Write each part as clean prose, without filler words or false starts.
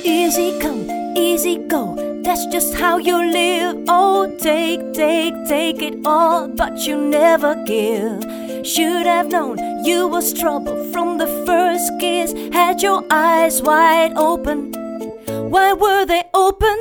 Easy come, easy go, that's just how you live. Oh, take it all, but you never give. Should have known you was trouble from the first kiss. Had your eyes wide open, why were they open?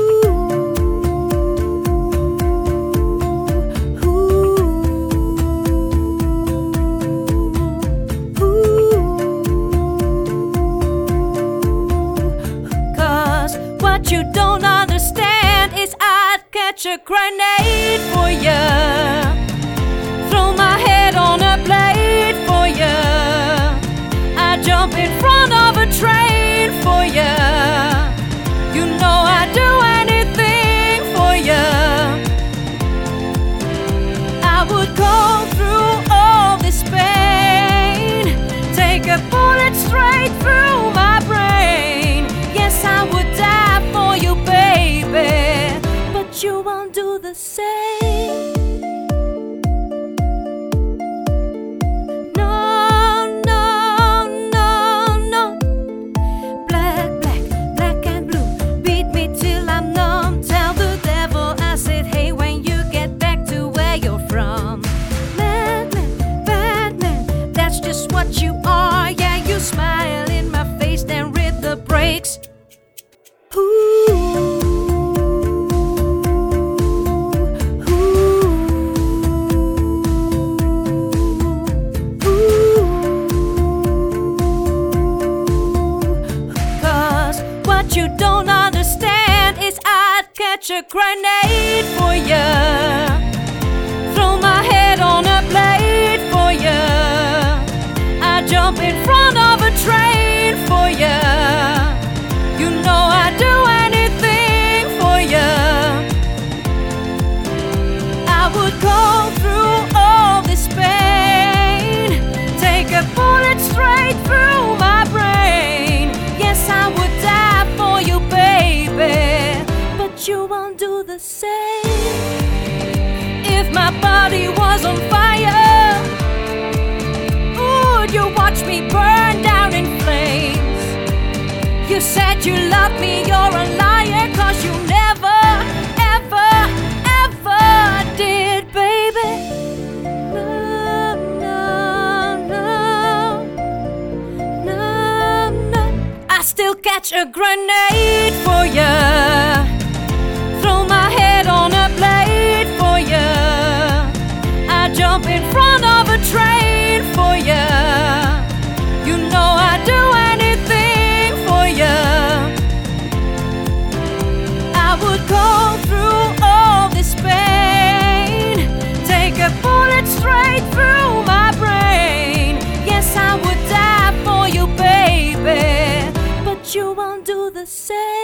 What you don't understand is I'd catch a grenade for ya, throw my head on a blade for ya, I'd jump in front of a train for ya. You know I'd do anything for ya. I would go through all this pain, take a bullet straight through my brain. Yes, I would die for you, baby, but you won't do the same. No, no, no, no. Black and blue, beat me till I'm numb. Tell the devil I said hey when you get back to where you're from. Madman, Batman, that's just what you are. Yeah, you smile in my face, then rip the brakes. What you don't understand is I'd catch a grenade for ya, throw my head on a blade for ya, I'd jump in front of a train for ya. You know I'd do anything for ya. I would go through all this pain, take a bullet straight through my brain. Yes, I would die for you, baby, but you won't do the same. If my body was on fire, would you watch me burn down in flames? You said you loved me, you're a liar, 'cause you never, ever, ever did, baby. No, no, no, no, no. I still catch a grenade for ya, throw my head on a blade for ya, I jump in front of a train for ya. You know I'd do anything for ya. I would go through all this pain, take a bullet straight through my brain. Yes, I would die for you, baby, but you won't do the same.